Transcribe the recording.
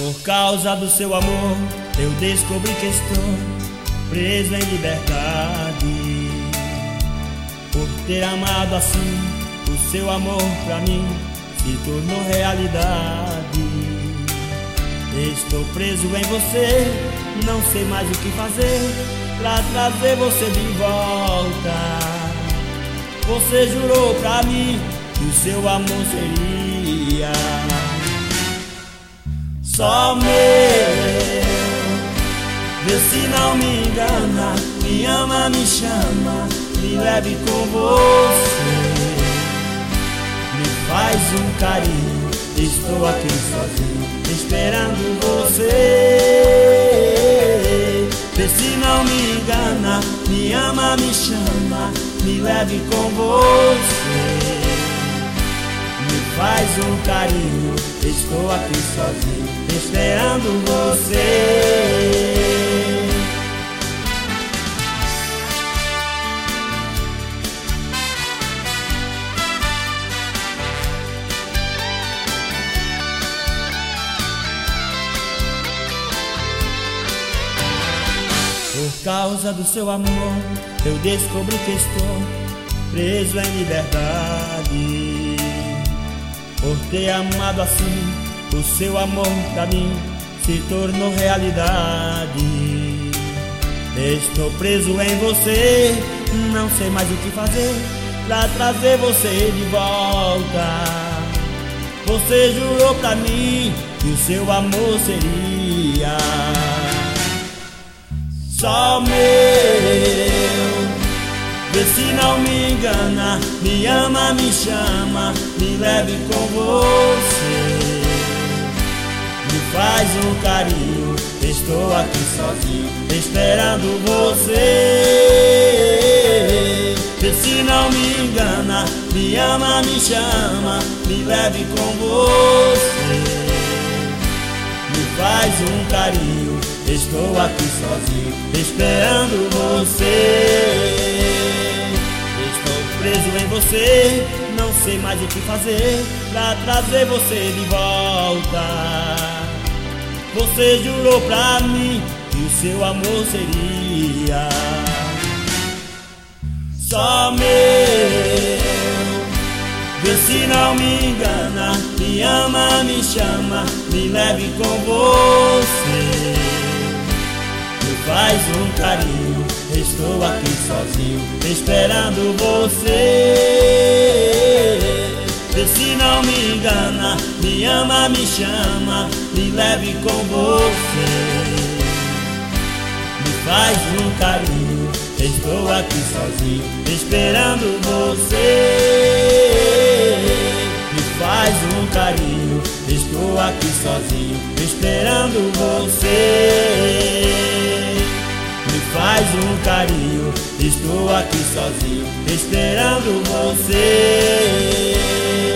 Por causa do seu amor, eu descobri que estou preso em liberdade. Por ter amado assim, o seu amor pra mim se tornou realidade. Estou preso em você, não sei mais o que fazer pra trazer você de volta. Você jurou pra mim que o seu amor seria só meu. Vê se não me engana, me ama, me chama, me leve com você. Me faz um carinho, estou aqui sozinho, esperando você. Vê se não me engana, me ama, me chama, me leve com você. Me faz um carinho, estou aqui sozinho, esperando você. Por causa do seu amor, eu descobri que estou preso em liberdade. Por ter amado assim, o seu amor pra mim se tornou realidade. Estou preso em você, não sei mais o que fazer pra trazer você de volta. Você jurou pra mim que o seu amor seria só meu. Vê se não me engana, me ama, me chama, me leve com você. Me faz um carinho, estou aqui sozinho, esperando você. Vê se não me engana, me ama, me chama, me leve com você. Me faz um carinho, estou aqui sozinho, esperando você. Estou preso em você, não sei mais o que fazer pra trazer você de volta. Você jurou pra mim que o seu amor seria só meu. Vê se não me engana, me ama, me chama, me leve com você. Me faz um carinho, estou aqui sozinho, esperando você. Vê se não me engana, me ama, me chama, me leve com você. Me faz um carinho, estou aqui sozinho, esperando você. Me faz um carinho, estou aqui sozinho, esperando você. Me faz um carinho, estou aqui sozinho, esperando você.